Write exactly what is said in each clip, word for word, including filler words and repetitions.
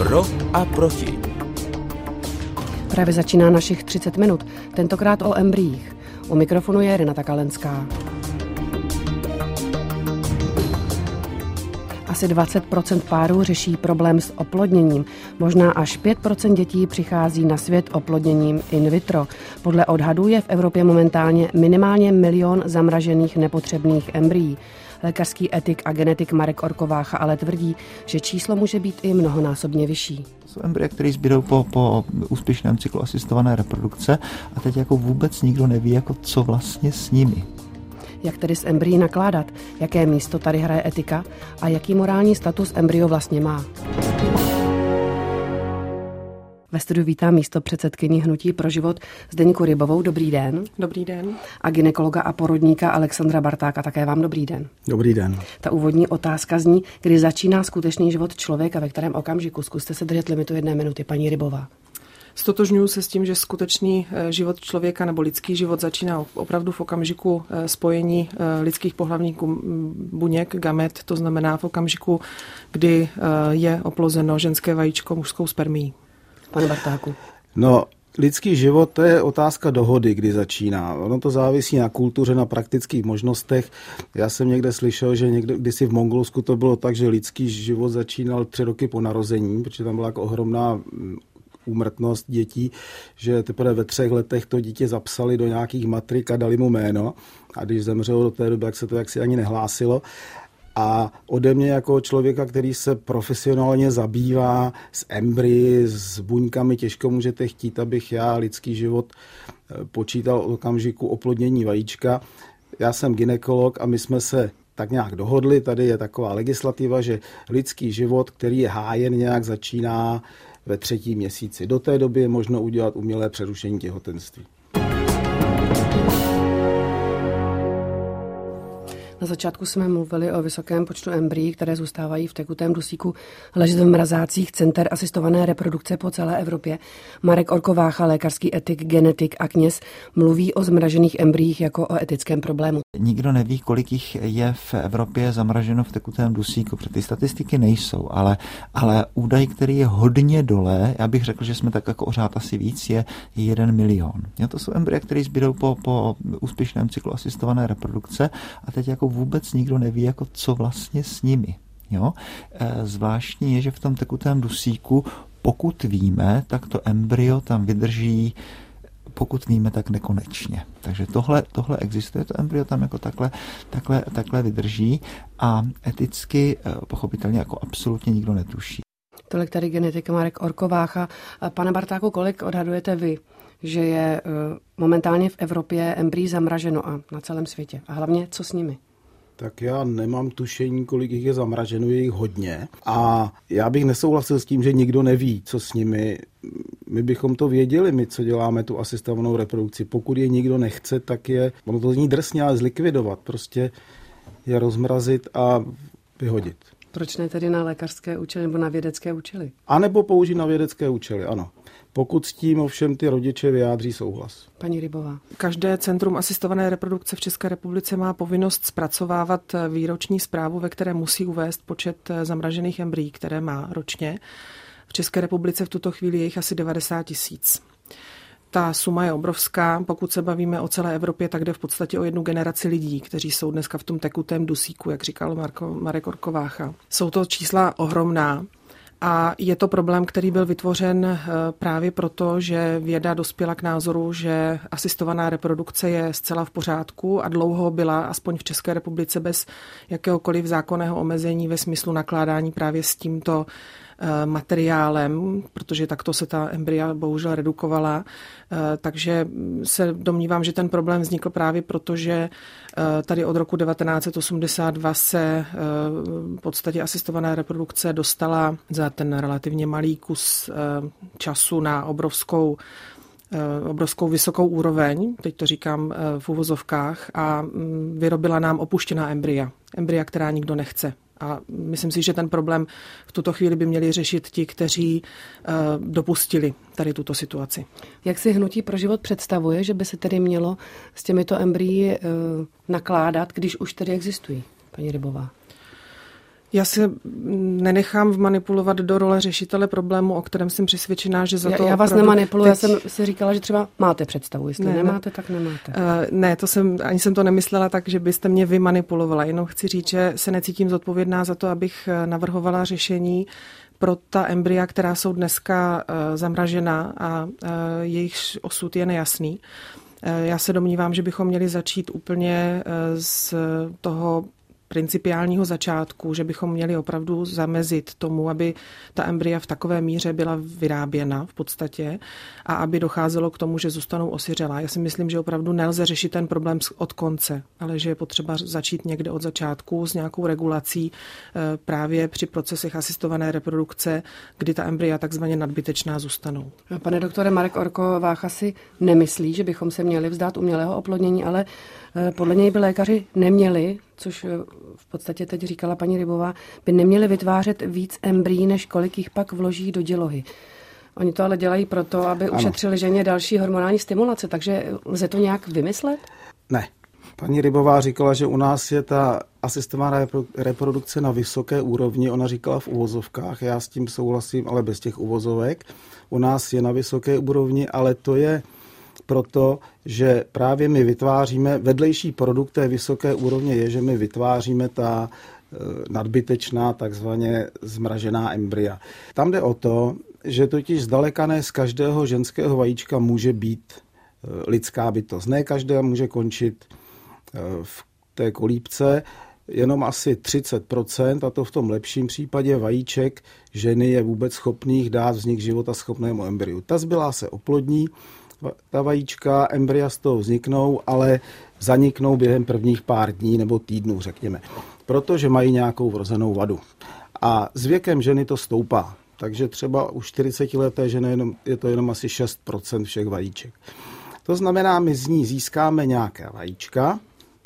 Pro a proti. Právě začíná našich třicet minut, tentokrát o embryích. U mikrofonu je Renata Kalenská. Asi dvacet procent párů řeší problém s oplodněním. Možná až pět procent dětí přichází na svět oplodněním in vitro. Podle odhadů je v Evropě momentálně minimálně milion zamražených nepotřebných embryí. Lékařský etik a genetik Marek Orkovácha ale tvrdí, že číslo může být i mnohonásobně vyšší. To jsou embrya, které zbydou po, po úspěšném cyklu asistované reprodukce a teď jako vůbec nikdo neví, jako co vlastně s nimi. Jak tedy s embryí nakládat, jaké místo tady hraje etika a jaký morální status embryo vlastně má. Ve studiu vítám místopředsedkyni Hnutí pro život Zdeňku Rybovou. Dobrý den. Dobrý den. A gynekologa a porodníka Alexandra Bartáka. Také vám dobrý den. Dobrý den. Ta úvodní otázka zní, kdy začíná skutečný život člověka, ve kterém okamžiku. Zkuste se držet limitu jedné minuty, paní Rybová. Stotožňuji se s tím, že skutečný život člověka nebo lidský život začíná opravdu v okamžiku spojení lidských pohlavních buněk, gamet, to znamená v okamžiku, kdy je oplozeno ženské vajíčko mužskou spermií. Pane Bartáku. No, lidský život, to je otázka dohody, kdy začíná. Ono to závisí na kultuře, na praktických možnostech. Já jsem někde slyšel, že někde, kdysi v Mongolsku to bylo tak, že lidský život začínal tři roky po narození, protože tam byla jako ohromná úmrtnost dětí, že teprve ve třech letech to dítě zapsali do nějakých matrik a dali mu jméno. A když zemřelo do té doby, jak se to jaksi ani nehlásilo. A ode mě jako člověka, který se profesionálně zabývá s embryi, s buňkami, těžko můžete chtít, abych já lidský život počítal od okamžiku oplodnění vajíčka. Já jsem gynekolog a my jsme se tak nějak dohodli, tady je taková legislativa, že lidský život, který je hájen, nějak začíná ve třetím měsíci. Do té doby je možno udělat umělé přerušení těhotenství. Na začátku jsme mluvili o vysokém počtu embryí, které zůstávají v tekutém dusíku ležet v mrazácích center asistované reprodukce po celé Evropě. Marek Orkovácha, lékařský etik, genetik a kněz, mluví o zmražených embryích jako o etickém problému. Nikdo neví, kolik jich je v Evropě zamraženo v tekutém dusíku, protože ty statistiky nejsou, ale, ale údaj, který je hodně dole, já bych řekl, že jsme tak jako ořád asi víc, je jeden milion. Jo, to jsou embrya, které zbydou po, po úspěšném cyklu asistované reprodukce a teď jako vůbec nikdo neví, jako co vlastně s nimi. Jo? E, zvláštní je, že v tom tekutém dusíku, pokud víme, tak to embryo tam vydrží, pokud víme, tak nekonečně. Takže tohle, tohle existuje, to embryo tam jako takhle, takhle, takhle vydrží a eticky pochopitelně jako absolutně nikdo netuší. Tolik tady genetik Marek Orkovácha. Pane Bartáku, kolik odhadujete vy, že je momentálně v Evropě embryí zamraženo a na celém světě? A hlavně, co s nimi? Tak já nemám tušení, kolik jich je zamraženo, je jich hodně. A já bych nesouhlasil s tím, že nikdo neví, co s nimi. My bychom to věděli, my, co děláme tu asistovanou reprodukci. Pokud je nikdo nechce, tak je, ono to zní drsně, ale zlikvidovat. Prostě je rozmrazit a vyhodit. Proč ne tedy na lékařské účely nebo na vědecké účely? A nebo použít na vědecké účely, ano. Pokud s tím ovšem ty rodiče vyjádří souhlas. Paní Rybová. Každé centrum asistované reprodukce v České republice má povinnost zpracovávat výroční zprávu, ve které musí uvést počet zamražených embryí, které má ročně. V České republice v tuto chvíli je jich asi devadesát tisíc. Ta suma je obrovská. Pokud se bavíme o celé Evropě, tak jde v podstatě o jednu generaci lidí, kteří jsou dneska v tom tekutém dusíku, jak říkal Marko, Marek Orkovácha. Jsou to čísla ohromná. A je to problém, který byl vytvořen právě proto, že věda dospěla k názoru, že asistovaná reprodukce je zcela v pořádku a dlouho byla, aspoň v České republice, bez jakéhokoliv zákonného omezení ve smyslu nakládání právě s tímto materiálem, protože takto se ta embrya bohužel redukovala. Takže se domnívám, že ten problém vznikl právě proto, že tady od roku devatenáct set osmdesát dva se v podstatě asistovaná reprodukce dostala za ten relativně malý kus času na obrovskou obrovskou vysokou úroveň, teď to říkám v uvozovkách, a vyrobila nám opuštěná embrya. Embrya, která nikdo nechce. A myslím si, že ten problém v tuto chvíli by měli řešit ti, kteří uh, dopustili tady tuto situaci. Jak si Hnutí pro život představuje, že by se tedy mělo s těmito embryí uh, nakládat, když už tedy existují, paní Rybová? Já se nenechám vmanipulovat do role řešitele problému, o kterém jsem přesvědčená, že za to... Já, já vás nemanipuluji, teď... já jsem si říkala, že třeba máte představu, jestli ne, nemáte, tak nemáte. Uh, ne, to jsem, ani jsem to nemyslela tak, že byste mě vy manipulovala, jenom chci říct, že se necítím zodpovědná za to, abych navrhovala řešení pro ta embrya, která jsou dneska uh, zamražena a uh, jejich osud je nejasný. Uh, já se domnívám, že bychom měli začít úplně uh, z toho principiálního začátku, že bychom měli opravdu zamezit tomu, aby ta embrya v takové míře byla vyráběna v podstatě a aby docházelo k tomu, že zůstanou osiřelá. Já si myslím, že opravdu nelze řešit ten problém od konce, ale že je potřeba začít někde od začátku s nějakou regulací právě při procesech asistované reprodukce, kdy ta embrya takzvaně nadbytečná zůstanou. Pane doktore, Marek Orko Vácha si nemyslí, že bychom se měli vzdát umělého oplodnění, ale podle něj by lékaři neměli, což v podstatě teď říkala paní Rybová, by neměli vytvářet víc embryí, než kolik jich pak vloží do dělohy. Oni to ale dělají proto, aby ano. ušetřili ženě další hormonální stimulace, takže lze to nějak vymyslet? Ne. Paní Rybová říkala, že u nás je ta asistovaná reprodukce na vysoké úrovni, ona říkala v uvozovkách, já s tím souhlasím, ale bez těch uvozovek. U nás je na vysoké úrovni, ale to je proto, že právě my vytváříme, vedlejší produkt té vysoké úrovně je, že my vytváříme ta e, nadbytečná, takzvaně zmražená embrya. Tam jde o to, že totiž zdaleka ne z každého ženského vajíčka může být e, lidská bytost. Ne každá může končit e, v té kolíbce, jenom asi třicet procent, a to v tom lepším případě vajíček ženy je vůbec schopných dát vznik života schopnému embryu. Ta zbylá se oplodní, ta vajíčka, embrya z toho vzniknou, ale zaniknou během prvních pár dní nebo týdnů, řekněme, protože mají nějakou vrozenou vadu. A s věkem ženy to stoupá, takže třeba u čtyřicetileté ženy jenom, je to jenom asi šest procent všech vajíček. To znamená, my z ní získáme nějaké vajíčka,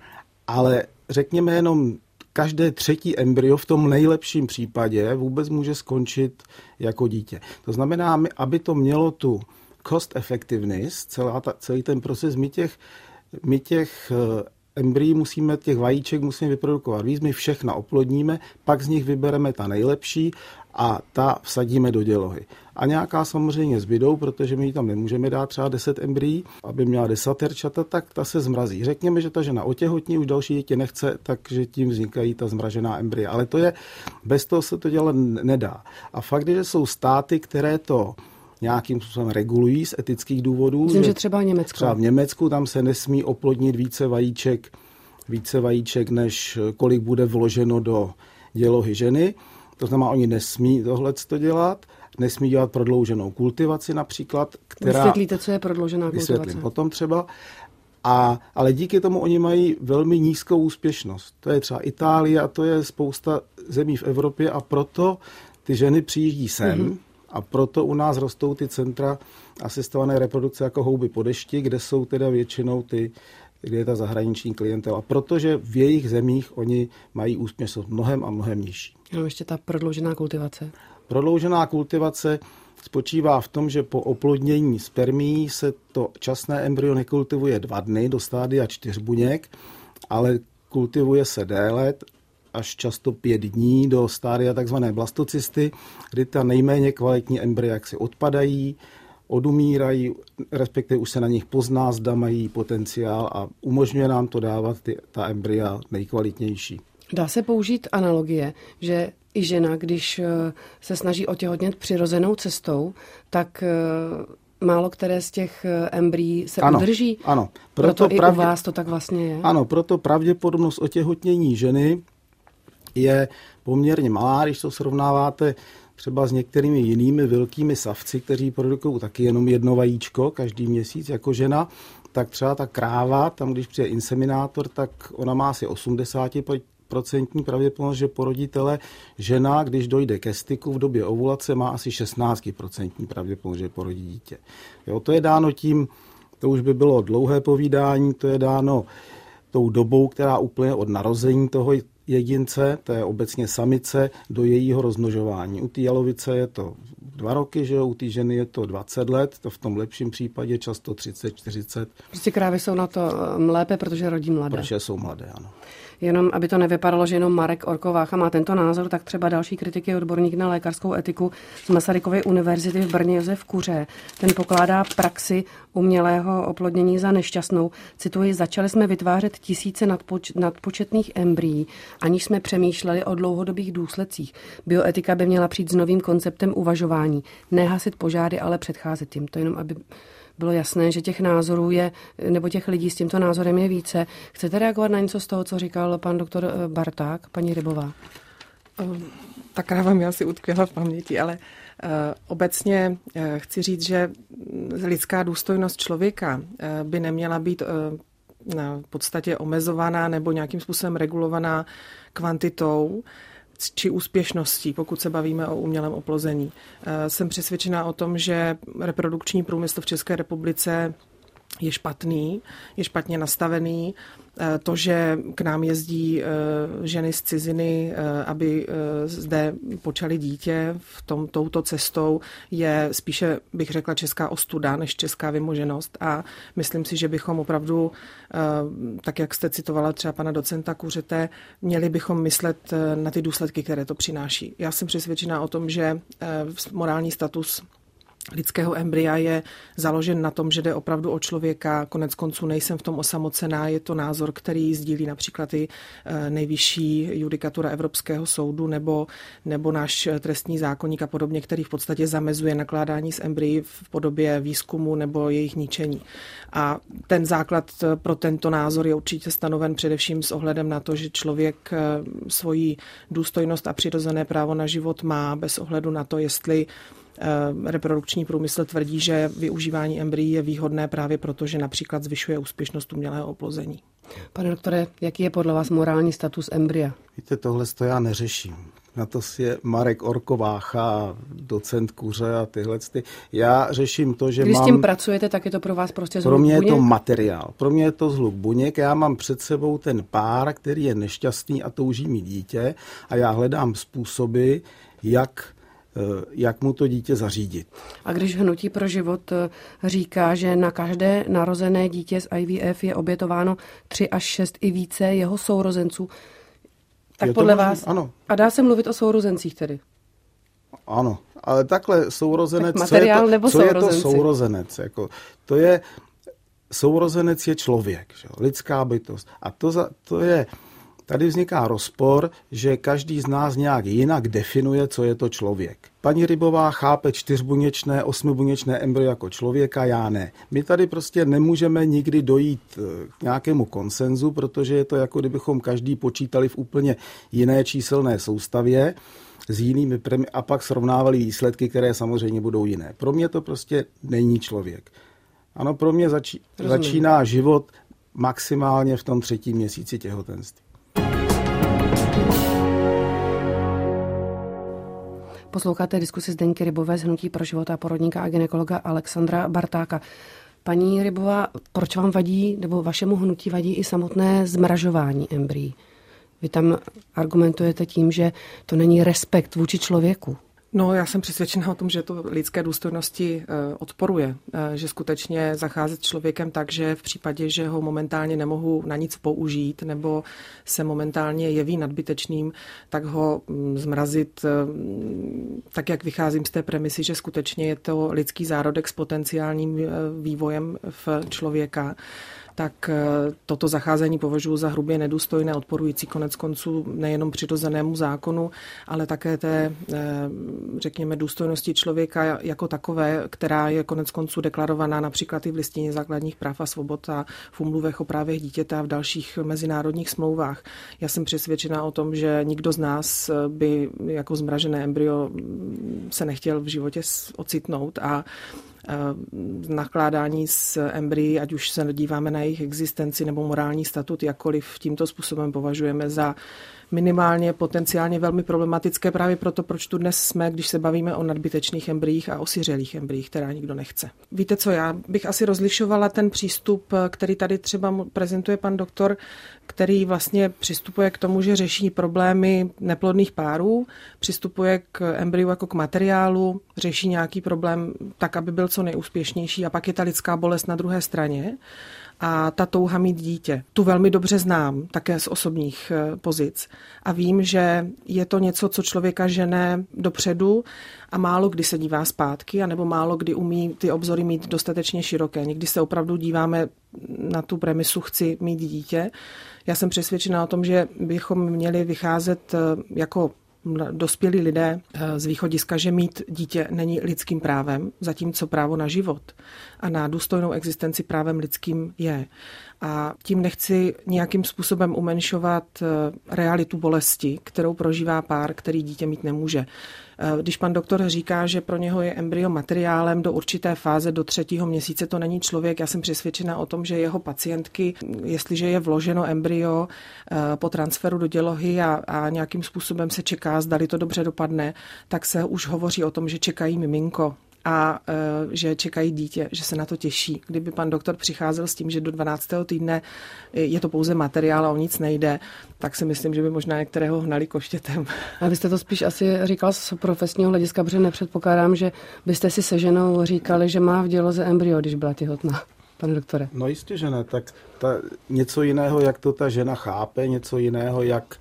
ale řekněme jenom každé třetí embryo v tom nejlepším případě vůbec může skončit jako dítě. To znamená, aby to mělo tu cost effectiveness, celá ta, celý ten proces, my těch, my těch embryí musíme, těch vajíček musíme vyprodukovat víc, my všechna oplodníme, pak z nich vybereme ta nejlepší a ta vsadíme do dělohy. A nějaká samozřejmě zbydou, protože my ji tam nemůžeme dát třeba deset embryí, aby měla desaterčata, tak ta se zmrazí. Řekněme, že ta žena otěhotní, už další dítě nechce, takže tím vznikají ta zmražená embrya. Ale to je, bez toho se to dělat nedá. A fakt je, že jsou státy, které to nějakým způsobem regulují z etických důvodů. Myslím, že třeba Německo. Třeba v Německu tam se nesmí oplodnit více vajíček, více vajíček, než kolik bude vloženo do dělohy ženy. To znamená, oni nesmí tohleto dělat, nesmí dělat prodlouženou kultivaci například, která... Vysvětlíte, co je prodloužená kultivace? Vysvětlím potom třeba. A, ale díky tomu oni mají velmi nízkou úspěšnost. To je třeba Itálie a to je spousta zemí v Evropě a proto ty ženy přijíždí sem, mm-hmm. A proto u nás rostou ty centra asistované reprodukce jako houby po dešti, kde jsou teda většinou ty, kde je ta zahraniční klientela. Protože v jejich zemích oni mají úspěšnost mnohem a mnohem nižší. No ještě ta prodloužená kultivace. Prodloužená kultivace spočívá v tom, že po oplodnění spermií se to časné embryo nekultivuje dva dny do stádia čtyřbuněk, ale kultivuje se déle, až často pět dní do stádia takzvané blastocysty, kdy ta nejméně kvalitní embrya jaksi odpadají, odumírají, respektive už se na nich pozná, zda mají potenciál a umožňuje nám to dávat ty, ta embrya nejkvalitnější. Dá se použít analogie, že i žena, když se snaží otěhotnět přirozenou cestou, tak málo které z těch embryí se ano, udrží? Ano. Proto, proto pravdě... i u vás to tak vlastně je? Ano, proto pravděpodobnost otěhotnění ženy je poměrně malá, když to srovnáváte třeba s některými jinými velkými savci, kteří produkují taky jenom jedno vajíčko každý měsíc jako žena, tak třeba ta kráva, tam když přijde inseminátor, tak ona má asi osmdesát procent pravděpodobnost, že porodí tele. Žena, když dojde ke styku v době ovulace, má asi šestnáct procent pravděpodobnost, že porodí dítě. Jo, to je dáno tím, to už by bylo dlouhé povídání, to je dáno tou dobou, která úplně od narození toho jedince, to je obecně samice, do jejího rozmnožování. U té jalovice je to dva roky, že jo? U té ženy je to dvacet let, to v tom lepším případě často třicet čtyřicet. Prostě krávy jsou na to lépe, protože rodí mladé. Protože jsou mladé, ano. Jenom aby to nevypadalo, že jenom Marek Orkovácha má tento názor, tak třeba další kritik je odborník na lékařskou etiku z Masarykovy univerzity v Brně Josef Kuře. Ten pokládá praxi umělého oplodnění za nešťastnou. Cituji, začali jsme vytvářet tisíce nadpoč- nadpočetných embryí, aniž jsme přemýšleli o dlouhodobých důsledcích. Bioetika by měla přijít s novým konceptem uvažování. Nehasit požáry, ale předcházet jim. To jenom, aby bylo jasné, že těch názorů je, nebo těch lidí s tímto názorem je více. Chcete reagovat na něco z toho, co říkal pan doktor Barták, paní Rybová? Ta kráva mi asi utkvěla v paměti, ale uh, obecně uh, chci říct, že lidská důstojnost člověka uh, by neměla být uh, na podstatě omezovaná nebo nějakým způsobem regulovaná kvantitou či úspěšností, pokud se bavíme o umělém oplození. Jsem přesvědčená o tom, že reprodukční průmysl v České republice je špatný, je špatně nastavený. To, že k nám jezdí ženy z ciziny, aby zde počali dítě v tom, touto cestou, je spíše, bych řekla, česká ostuda než česká vymoženost. A myslím si, že bychom opravdu, tak jak jste citovala třeba pana docenta Kuřete, měli bychom myslet na ty důsledky, které to přináší. Já jsem přesvědčená o tom, že morální status lidského embrya je založen na tom, že jde opravdu o člověka. Konec konců nejsem v tom osamocená. Je to názor, který sdílí například i nejvyšší judikatura Evropského soudu nebo, nebo náš trestní zákoník a podobně, který v podstatě zamezuje nakládání s embryi v podobě výzkumu nebo jejich ničení. A ten základ pro tento názor je určitě stanoven především s ohledem na to, že člověk svoji důstojnost a přirozené právo na život má bez ohledu na to, jestli reprodukční průmysl tvrdí, že využívání embryí je výhodné právě proto, že například zvyšuje úspěšnost umělého oplození. Pane doktore, jaký je podle vás morální status embrya? Víte, tohle to já neřeším. Na to je Marek Orkovácha, docent Kuře a tyhle. Ty. Já řeším to, že Když mám... s tím pracujete, tak je to pro vás prostě zhluk Pro mě buněk? je to materiál. Pro mě je to zhluk buněk. Já mám před sebou ten pár, který je nešťastný a touží mít dítě a já hledám způsoby, jak jak mu to dítě zařídit. A když Hnutí pro život říká, že na každé narozené dítě z I V F je obětováno tři až šest i více jeho sourozenců, tak je podle možný? vás... Ano. A dá se mluvit o sourozencích tedy? Ano, ale takhle sourozenec... Tak materiál co je to, nebo co je to sourozenci? sourozenec? Jako, to je... Sourozenec je člověk, že? Lidská bytost. A to, za, to je... Tady vzniká rozpor, že každý z nás nějak jinak definuje, co je to člověk. Paní Rybová chápe čtyřbuněčné, osmibuněčné embryo jako člověka, já ne. My tady prostě nemůžeme nikdy dojít k nějakému konsenzu, protože je to jako kdybychom každý počítali v úplně jiné číselné soustavě s jinými premi a pak srovnávali výsledky, které samozřejmě budou jiné. Pro mě to prostě není člověk. Ano, pro mě začí, začíná život maximálně v tom třetím měsíci těhotenství. Posloucháte diskusi Zdeňky Rybové z Hnutí pro život a porodníka a gynekologa Alexandra Bartáka. Paní Rybová, proč vám vadí, nebo vašemu hnutí vadí i samotné zmražování embryí? Vy tam argumentujete tím, že to není respekt vůči člověku. No, já jsem přesvědčena o tom, že to lidské důstojnosti odporuje, že skutečně zacházet s člověkem tak, že v případě, že ho momentálně nemohu na nic použít nebo se momentálně jeví nadbytečným, tak ho zmrazit, tak jak vycházím z té premisy, že skutečně je to lidský zárodek s potenciálním vývojem v člověka, tak toto zacházení považuji za hrubě nedůstojné, odporující konec konců nejenom přirozenému zákonu, ale také té, řekněme, důstojnosti člověka jako takové, která je konec konců deklarovaná například i v listině základních práv a svobod a v úmluvách o právech dítěte a v dalších mezinárodních smlouvách. Já jsem přesvědčená o tom, že nikdo z nás by jako zmražené embryo se nechtěl v životě ocitnout a nakládání s embryí, ať už se díváme na jejich existenci nebo morální statut, jakkoliv tímto způsobem považujeme za minimálně potenciálně velmi problematické právě proto, proč tu dnes jsme, když se bavíme o nadbytečných embryích a osiřelých embryích, která nikdo nechce. Víte co, já bych asi rozlišovala ten přístup, který tady třeba prezentuje pan doktor, který vlastně přistupuje k tomu, že řeší problémy neplodných párů, přistupuje k embryu jako k materiálu, řeší nějaký problém tak, aby byl co nejúspěšnější a pak je ta lidská bolest na druhé straně. A ta touha mít dítě, tu velmi dobře znám, také z osobních pozic. A vím, že je to něco, co člověka žene dopředu a málo kdy se dívá zpátky, anebo málo kdy umí ty obzory mít dostatečně široké. Někdy se opravdu díváme na tu premisu chci mít dítě. Já jsem přesvědčena o tom, že bychom měli vycházet jako dospělí lidé z východiska, že mít dítě není lidským právem, zatímco právo na život a na důstojnou existenci právem lidským je. A tím nechci nějakým způsobem umenšovat realitu bolesti, kterou prožívá pár, který dítě mít nemůže. Když pan doktor říká, že pro něho je embryo materiálem do určité fáze, do třetího měsíce, to není člověk, já jsem přesvědčena o tom, že jeho pacientky, jestliže je vloženo embryo po transferu do dělohy a, a nějakým způsobem se čeká, zdali to dobře dopadne, tak se už hovoří o tom, že čekají miminko a e, že čekají dítě, že se na to těší. Kdyby pan doktor přicházel s tím, že do dvanáctého týdne je to pouze materiál a o nic nejde, tak si myslím, že by možná některého hnali koštětem. A vy jste to spíš asi říkal z profesního hlediska, protože nepředpokládám, že byste si se ženou říkali, že má v děloze embryo, když byla těhotná. Pane doktore. No jistě, že ne. Tak ta, něco jiného, jak to ta žena chápe, něco jiného, jak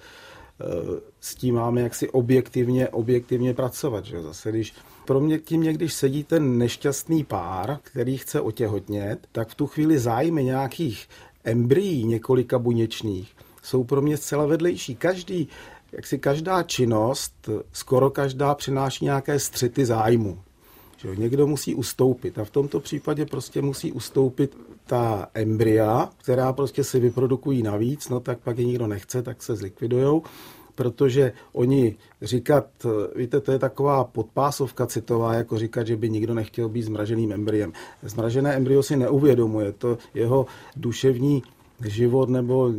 e, s tím máme jaksi objektivně, objektivně pracovat. Že? Zase, když pro mě tím, když sedí ten nešťastný pár, který chce otěhotnět, tak v tu chvíli zájmy nějakých embryí několika buněčných jsou pro mě zcela vedlejší. Každý, jaksi každá činnost, skoro každá přináší nějaké střety zájmu. Že někdo musí ustoupit a v tomto případě prostě musí ustoupit ta embrya, která prostě si vyprodukují navíc, no tak pak je nikdo nechce, tak se zlikvidujou. Protože oni říkat, víte, to je taková podpásovka citová, jako říkat, že by nikdo nechtěl být zmraženým embryem. Zmražené embryo si neuvědomuje, to jeho duševní život nebo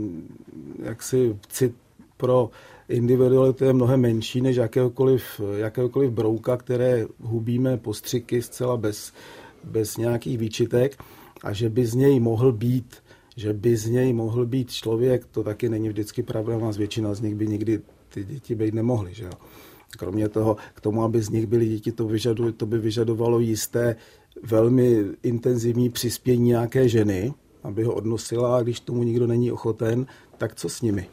jaksi cit pro individualitu je mnohem menší než jakéhokoliv, jakéhokoliv brouka, které hubíme postřiky zcela bez, bez nějakých výčitek a že by z něj mohl být že by z něj mohl být člověk, to taky není vždycky pravda, a většina z nich by nikdy ty děti být nemohly. Že jo? Kromě toho, k tomu, aby z nich byly děti, to, vyžaduje, to by vyžadovalo jisté velmi intenzivní přispění nějaké ženy, aby ho odnosila, a když tomu nikdo není ochoten, tak co s nimi?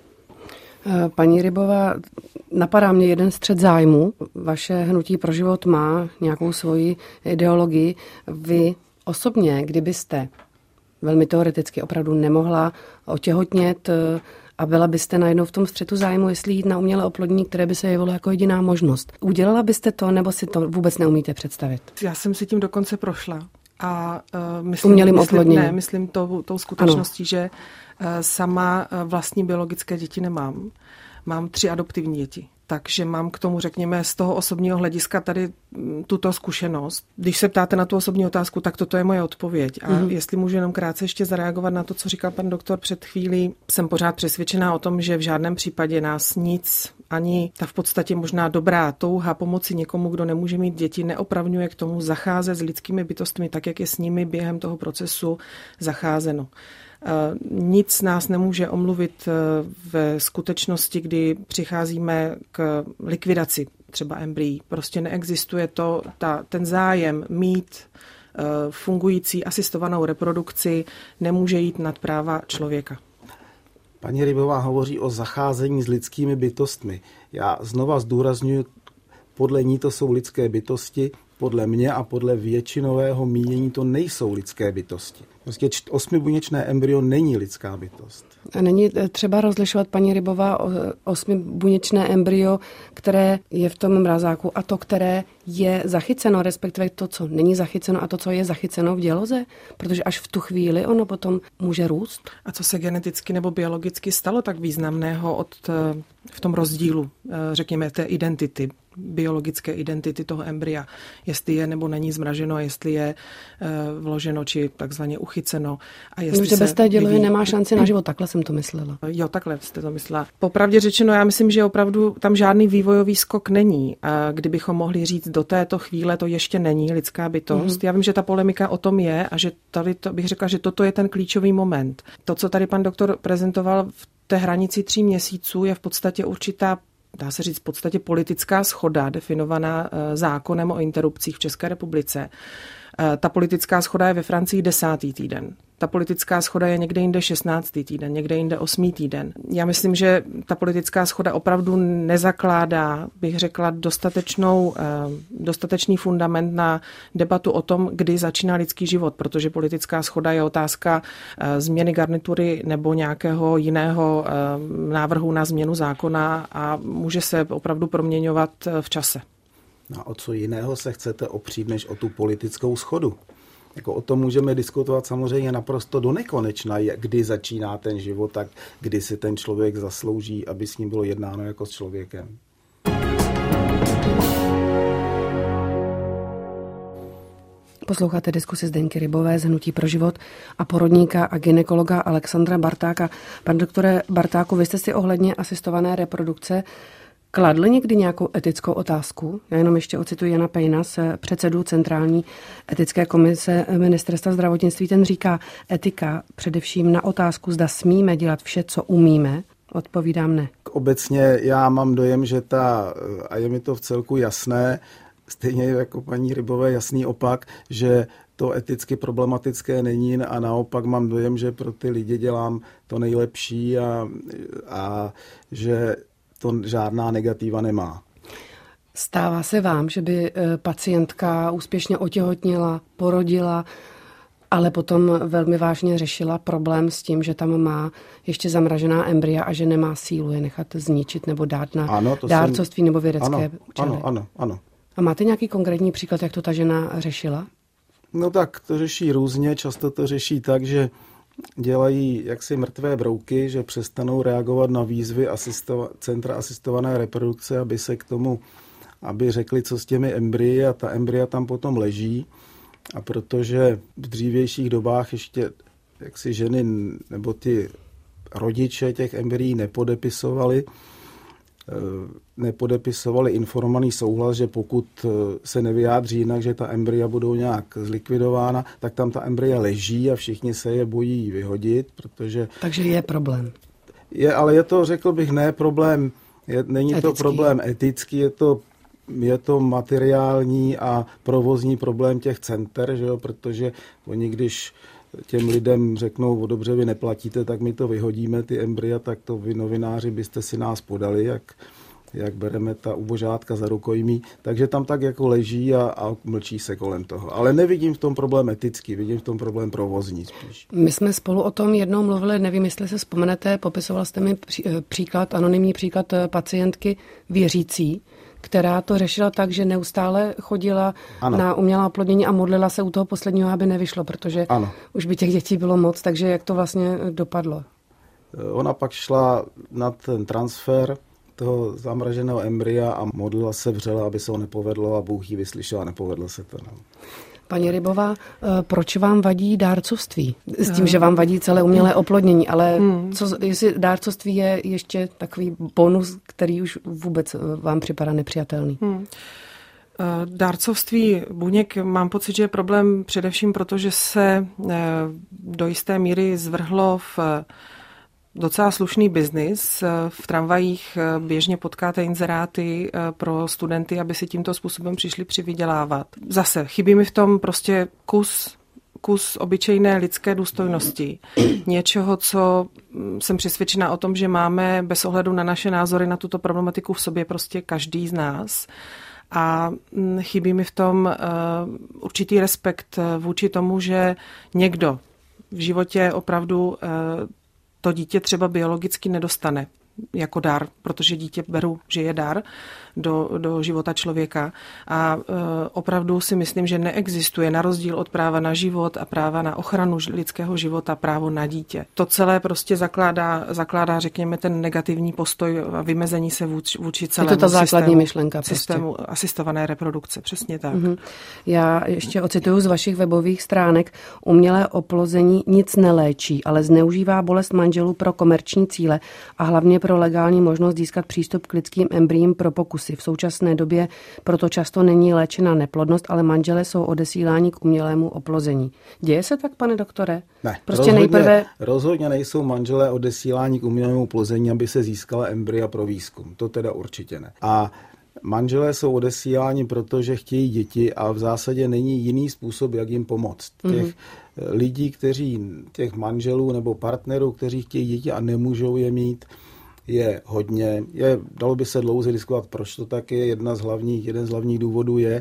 Paní Rybová, napadá mě jeden střet zájmu. Vaše hnutí pro život má nějakou svoji ideologii. Vy osobně, kdybyste velmi teoreticky opravdu nemohla otěhotnět a byla byste najednou v tom střetu zájmu, jestli jít na umělé oplodnění, které by se jevilo jako jediná možnost. Udělala byste to, nebo si to vůbec neumíte představit? Já jsem si tím dokonce prošla. A uh, myslím, Umělým myslím, oplodněním. Ne, myslím tou, tou skutečností, ano. že uh, sama uh, vlastní biologické děti nemám. Mám tři adoptivní děti. Takže mám k tomu, řekněme, z toho osobního hlediska tady tuto zkušenost. Když se ptáte na tu osobní otázku, tak toto je moje odpověď. A mm. jestli můžu jenom krátce ještě zareagovat na to, co říkal pan doktor před chvílí, jsem pořád přesvědčená o tom, že v žádném případě nás nic, ani ta v podstatě možná dobrá touha pomoci někomu, kdo nemůže mít děti, neopravňuje k tomu zacházet s lidskými bytostmi tak, jak je s nimi během toho procesu zacházeno. Nic nás nemůže omluvit ve skutečnosti, kdy přicházíme k likvidaci třeba embryí. Prostě neexistuje to, ta, ten zájem mít fungující asistovanou reprodukci nemůže jít nad práva člověka. Paní Rybová hovoří o zacházení s lidskými bytostmi. Já znova zdůrazňuji, podle ní to jsou lidské bytosti, podle mě a podle většinového mínění to nejsou lidské bytosti. Prostě osmibuněčné embryo není lidská bytost. A není třeba rozlišovat, paní Rybová, osmibuněčné embryo, které je v tom mrazáku a to, které je zachyceno, respektive to, co není zachyceno a to, co je zachyceno v děloze? Protože až v tu chvíli ono potom může růst. A co se geneticky nebo biologicky stalo tak významného od, v tom rozdílu, řekněme, té identity, biologické identity toho embrya, jestli je nebo není zmraženo, jestli je vloženo či takzvaně uchyceno. A jestli no, že bez té dělohy vyvíjí... nemá šanci na život, takhle jsem to myslela. Jo, takhle jste to myslela. Popravdě řečeno, já myslím, že opravdu tam žádný vývojový skok není. A kdybychom mohli říct, do této chvíle to ještě není lidská bytost. Mm-hmm. Já vím, že ta polemika o tom je a že tady to, bych řekla, že toto je ten klíčový moment. To, co tady pan doktor prezentoval v té hranici tří měsíců, je v podstatě určitá, dá se říct, v podstatě politická shoda definovaná zákonem o interrupcích v České republice. Ta politická shoda je ve Francii desátý týden. Ta politická shoda je někde jinde šestnáctý týden, někde jinde osmý týden. Já myslím, že ta politická shoda opravdu nezakládá, bych řekla, dostatečnou, dostatečný fundament na debatu o tom, kdy začíná lidský život, protože politická shoda je otázka změny garnitury nebo nějakého jiného návrhu na změnu zákona a může se opravdu proměňovat v čase. A o co jiného se chcete opřít, než o tu politickou shodu? Jako o tom můžeme diskutovat samozřejmě naprosto do nekonečna, kdy začíná ten život, tak kdy si ten člověk zaslouží, aby s ním bylo jednáno jako s člověkem. Posloucháte diskusi Zdenky Rybové z Hnutí pro život a porodníka a gynekologa Alexandra Bartáka. Pan doktore Bartáku, vy jste si ohledně asistované reprodukce kladl někdy nějakou etickou otázku? Já jenom ještě ocituji Jana Pejna, předsedu Centrální etické komise Ministerstva zdravotnictví. Ten říká, etika především na otázku, zda smíme dělat vše, co umíme, odpovídám ne. Obecně já mám dojem, že ta, a je mi to v celku jasné, stejně jako paní Rybové jasný opak, že to eticky problematické není a naopak mám dojem, že pro ty lidi dělám to nejlepší a, a že to žádná negativa nemá. Stává se vám, že by pacientka úspěšně otěhotněla, porodila, ale potom velmi vážně řešila problém s tím, že tam má ještě zamražená embrya a že nemá sílu je nechat zničit nebo dát na ano, dárcovství jsem... nebo vědecké ano, účely? Ano, ano, ano. A máte nějaký konkrétní příklad, jak to ta žena řešila? No tak to řeší různě, často to řeší tak, že dělají jaksi mrtvé brouky, že přestanou reagovat na výzvy asistova- centra asistované reprodukce, aby se k tomu, aby řekli, co s těmi embryi a ta embrya tam potom leží. A protože v dřívějších dobách ještě jaksi ženy nebo ty rodiče těch embryí nepodepisovali, nepodepisovali informovaný souhlas, že pokud se nevyjádří jinak, že ta embrya budou nějak zlikvidována, tak tam ta embrya leží a všichni se je bojí vyhodit, protože... Takže je problém. Je, ale je to, řekl bych, ne problém, je, není etický. To problém etický, je to, je to materiální a provozní problém těch center, že jo, protože oni, když těm lidem řeknou, o dobře, vy neplatíte, tak my to vyhodíme, ty embrya, tak to vy novináři byste si nás podali, jak, jak bereme ta ubožátka za rukojmí. Takže tam tak jako leží a, a mlčí se kolem toho. Ale nevidím v tom problém etický, vidím v tom problém provozní spíš. My jsme spolu o tom jednou mluvili, nevím, jestli se vzpomenete, popisoval jste mi příklad, anonymní příklad pacientky věřící, která to řešila tak, že neustále chodila ano. na umělé oplodnění a modlila se u toho posledního, aby nevyšlo, protože ano. už by těch dětí bylo moc, takže jak to vlastně dopadlo? Ona pak šla na ten transfer toho zamraženého embrya a modlila se vřele, aby se ho nepovedlo a Bůh jí vyslyšel a nepovedlo se to. No. Paní Rybová, proč vám vadí dárcovství? S tím, že vám vadí celé umělé oplodnění, ale hmm. co, jestli dárcovství je ještě takový bonus, který už vůbec vám připadá nepřijatelný? Hmm. Dárcovství buněk mám pocit, že je problém především proto, že se do jisté míry zvrhlo v docela slušný biznis. V tramvajích běžně potkáte inzeráty pro studenty, aby si tímto způsobem přišli přivydělávat. Zase chybí mi v tom prostě kus, kus obyčejné lidské důstojnosti. Něčeho, co jsem přesvědčena o tom, že máme bez ohledu na naše názory na tuto problematiku v sobě prostě každý z nás. A chybí mi v tom určitý respekt vůči tomu, že někdo v životě opravdu to dítě třeba biologicky nedostane jako dar, protože dítě beru, že je dar do, do života člověka. A e, opravdu si myslím, že neexistuje na rozdíl od práva na život a práva na ochranu lidského života právo na dítě. To celé prostě zakládá, zakládá řekněme, ten negativní postoj a vymezení se vůči, vůči celému je to ta základní systému, myšlenka prostě. Systému asistované reprodukce, přesně tak. Mm-hmm. Já ještě ocituju z vašich webových stránek. Umělé oplození nic neléčí, ale zneužívá bolest manželů pro komerční cíle a hlavně pro legální možnost získat přístup k lidským embryím pro pokusy. V současné době proto často není léčena neplodnost, ale manželé jsou odesíláni k umělému oplození. Děje se tak, pane doktore? Ne, prostě rozhodně, nejprve... rozhodně nejsou manželé odesíláni k umělému oplození, aby se získala embrya pro výzkum. To teda určitě ne. A Manželé jsou odesíláni, protože chtějí děti a v zásadě není jiný způsob, jak jim pomoct. Mm-hmm. Těch lidí, kteří, těch manželů nebo partnerů, kteří chtějí děti a nemůžou je mít, je hodně. Je, dalo by se dlouze diskutovat, proč to tak je. Jedna z hlavních, jeden z hlavních důvodů je,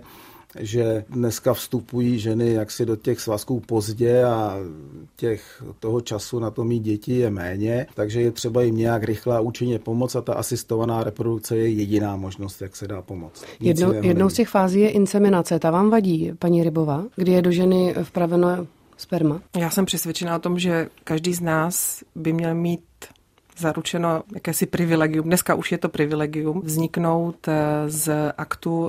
že dneska vstupují ženy jaksi do těch svazků pozdě a těch, toho času na to mít děti je méně, takže je třeba jim nějak rychle a účinně pomoct a ta asistovaná reprodukce je jediná možnost, jak se dá pomoct. Jednou, jednou z těch fází je inseminace. Ta vám vadí, paní Rybová, kdy je do ženy vpraveno sperma? Já jsem přesvědčena o tom, že každý z nás by měl mít zaručeno jakési privilegium, dneska už je to privilegium, vzniknout z aktu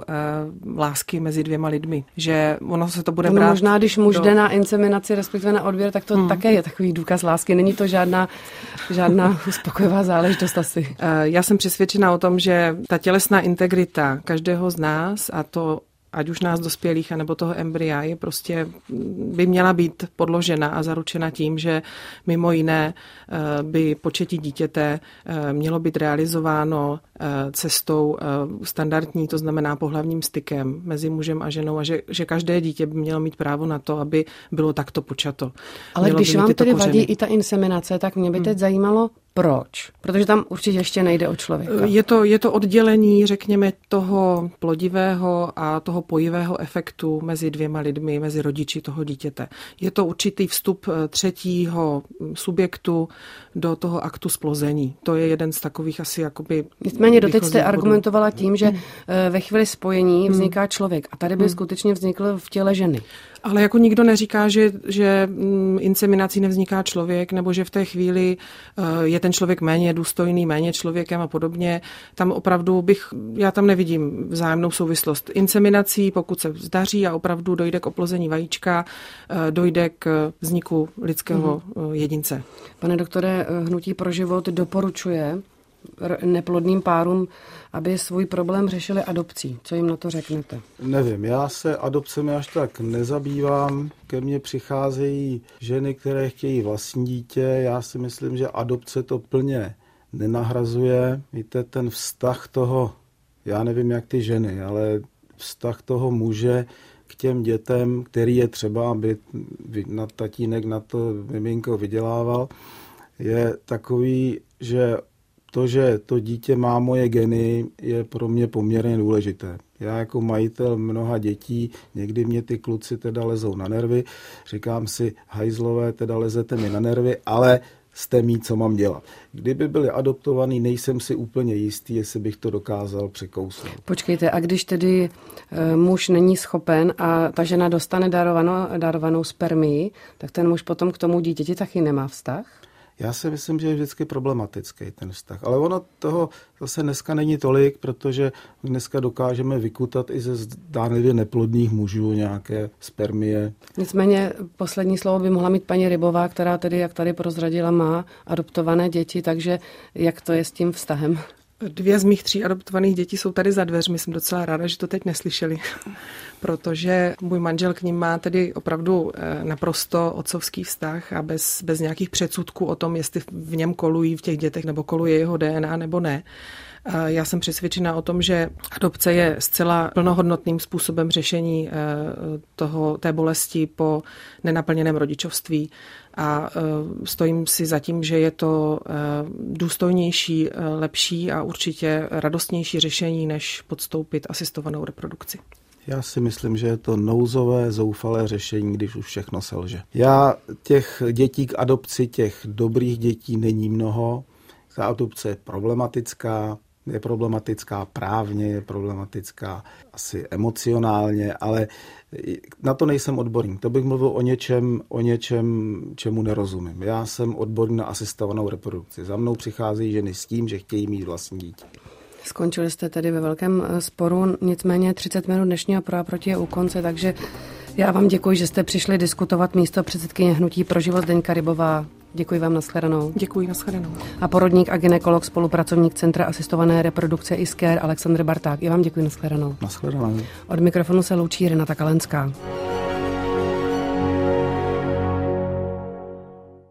lásky mezi dvěma lidmi. Že ono se to bude no, brát... Možná, když muž do... jde na inseminaci, respektive na odběr, tak to hmm. také je takový důkaz lásky. Není to žádná, žádná uspokojivá záležitost asi. Já jsem přesvědčena o tom, že ta tělesná integrita každého z nás a to ať už nás dospělých, anebo toho embrya, je prostě, by měla být podložena a zaručena tím, že mimo jiné by početí dítěte mělo být realizováno cestou standardní, to znamená pohlavním stykem mezi mužem a ženou a že, že každé dítě by mělo mít právo na to, aby bylo takto počato. Ale mělo když vám tedy vadí i ta inseminace, tak mě by teď hmm. zajímalo, proč? Protože tam určitě ještě nejde o člověka. Je to, je to oddělení, řekněme, toho plodivého a toho pojivého efektu mezi dvěma lidmi, mezi rodiči toho dítěte. Je to určitý vstup třetího subjektu do toho aktu splození. To je jeden z takových asi jakoby... Nicméně doteď jste argumentovala tím, že ve chvíli spojení vzniká člověk a tady by hmm. skutečně vznikl v těle ženy. Ale jako nikdo neříká, že, že inseminací nevzniká člověk, nebo že v té chvíli je ten člověk méně důstojný, méně člověkem a podobně. Tam opravdu bych, já tam nevidím vzájemnou souvislost. Inseminací, pokud se zdaří a opravdu dojde k oplození vajíčka, dojde k vzniku lidského mm. jedince. Pane doktore, Hnutí pro život doporučuje neplodným párům, aby svůj problém řešili adopcí. Co jim na to řeknete? Nevím, já se adopcemi až tak nezabývám. Ke mně přicházejí ženy, které chtějí vlastní dítě. Já si myslím, že adopce to plně nenahrazuje. Víte, ten vztah toho, já nevím jak ty ženy, ale vztah toho muže k těm dětem, který je třeba, aby na tatínek na to miminko vydělával, je takový, že to, že to dítě má moje geny, je pro mě poměrně důležité. Já jako majitel mnoha dětí, někdy mě ty kluci teda lezou na nervy, říkám si, hajzlové, teda lezete mi na nervy, ale jste mí, co mám dělat. Kdyby byli adoptovaný, nejsem si úplně jistý, jestli bych to dokázal překousnout. Počkejte, a když tedy e, muž není schopen a ta žena dostane darovanou, darovanou spermii, tak ten muž potom k tomu dítěti taky nemá vztah? Já si myslím, že je vždycky problematický ten vztah. Ale ono toho zase dneska není tolik, protože dneska dokážeme vykutat i ze zdánlivě neplodných mužů nějaké spermie. Nicméně poslední slovo by mohla mít paní Rybová, která tedy, jak tady prozradila, má adoptované děti, takže jak to je s tím vztahem? Dvě z mých tří adoptovaných dětí jsou tady za dveřmi. Jsem docela ráda, že to teď neslyšeli, protože můj manžel k nim má tedy opravdu naprosto otcovský vztah a bez, bez nějakých předsudků o tom, jestli v něm kolují v těch dětech nebo koluje jeho D N A nebo ne. Já jsem přesvědčena o tom, že adopce je zcela plnohodnotným způsobem řešení toho, té bolesti po nenaplněném rodičovství a stojím si za tím, že je to důstojnější, lepší a určitě radostnější řešení, než podstoupit asistovanou reprodukci. Já si myslím, že je to nouzové, zoufalé řešení, když už všechno selže. Já těch dětí k adopci, těch dobrých dětí není mnoho. Ta adopce je problematická, je problematická právně, je problematická asi emocionálně, ale na to nejsem odborník. To bych mluvil o něčem, o něčem, čemu nerozumím. Já jsem odborník na asistovanou reprodukci. Za mnou přicházejí ženy s tím, že chtějí mít vlastní dítě. Skončili jste tedy ve velkém sporu, nicméně třicet minut dnešního Pro a proti je u konce, takže já vám děkuji, že jste přišli diskutovat místo předsedkyně Hnutí pro život Zdeňka Rybová. Děkuji vám, nashledanou. Děkuji, nashledanou. A porodník a gynekolog, spolupracovník Centra asistované reprodukce iScare Alexandr Barták. I vám děkuji, nashledanou. Nashledanou. Od mikrofonu se loučí Renata Kalenská.